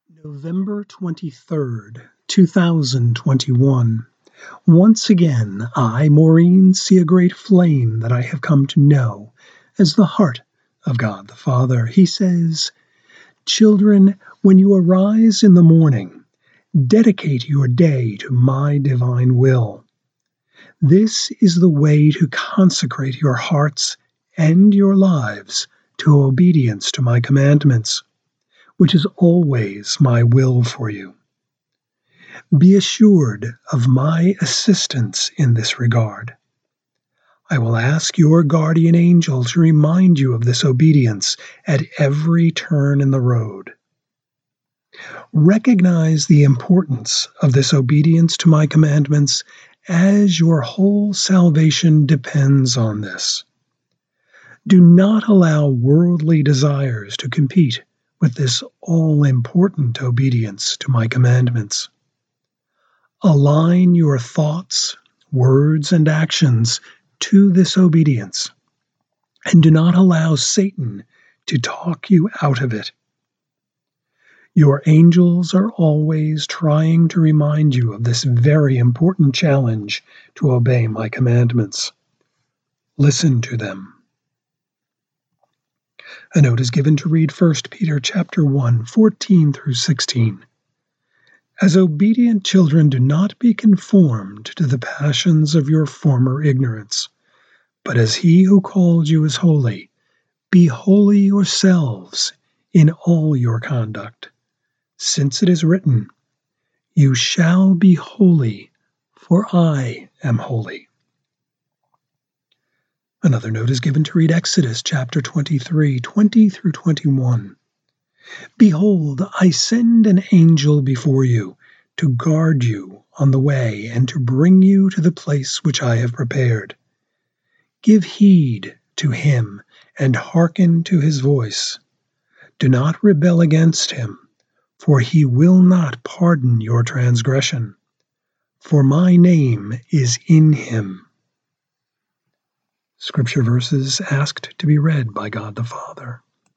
November 23rd, 2021. Once again, I, Maureen, see a great flame that I have come to know as the heart of God the Father. He says, "Children, when you arise in the morning, dedicate your day to my divine will. This is the way to consecrate your hearts and your lives to obedience to my commandments, which is always my will for you. Be assured of my assistance in this regard. I will ask your guardian angel to remind you of this obedience at every turn in the road. Recognize the importance of this obedience to my commandments, as your whole salvation depends on this. Do not allow worldly desires to compete with this all-important obedience to my commandments. Align your thoughts, words, and actions to this obedience, and do not allow Satan to talk you out of it. Your angels are always trying to remind you of this very important challenge to obey my commandments. Listen to them." A note is given to read 1 Peter chapter 1, 14 through 16. "As obedient children, do not be conformed to the passions of your former ignorance, but as he who called you is holy, be holy yourselves in all your conduct, since it is written, 'You shall be holy, for I am holy.'" Another note is given to read Exodus chapter 23, 20 through 21. "Behold, I send an angel before you to guard you on the way and to bring you to the place which I have prepared. Give heed to him and hearken to his voice. Do not rebel against him, for he will not pardon your transgression, for my name is in him." Scripture verses asked to be read by God the Father.